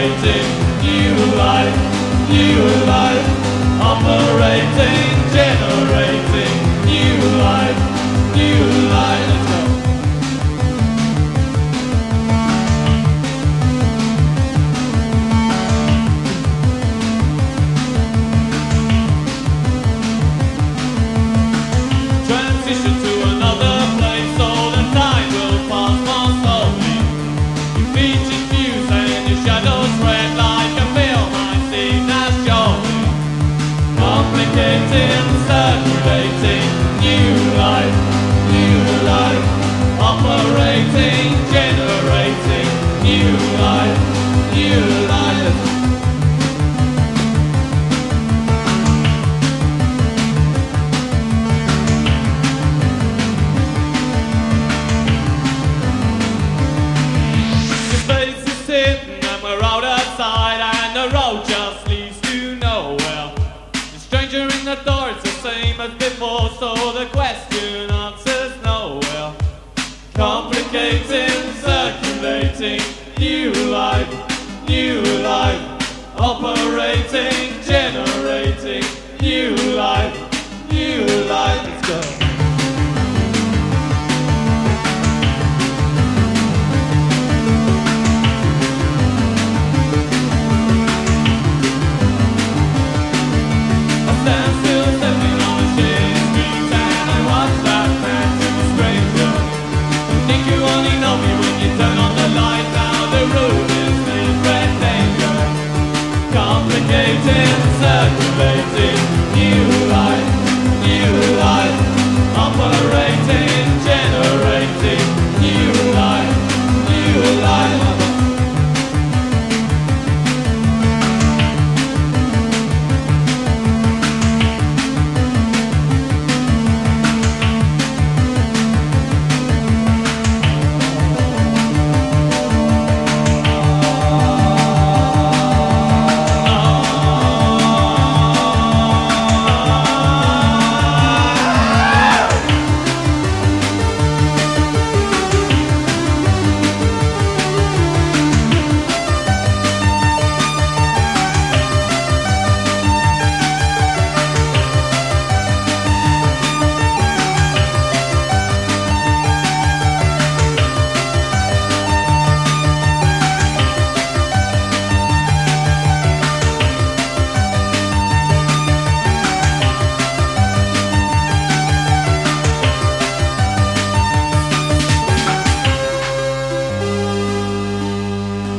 generating new life, operating, generating new life, new life. Let's go. Transition to another place, so the time will pass more slowly. Your features fuse and your shadows spread like a film I've seen as surely. Complicating, circulating, new life, operating, generating, new life, new life. Your face is hidden and we're out outside and the road just leads to nowhere. The stranger in the door is the same as before, so the question answers nowhere. Complicating, circulating, new life, operating, generating, new life, let's go. Circulating, new life, operating, generating, new life,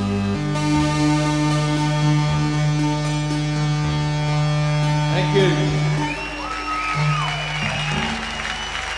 Thank you.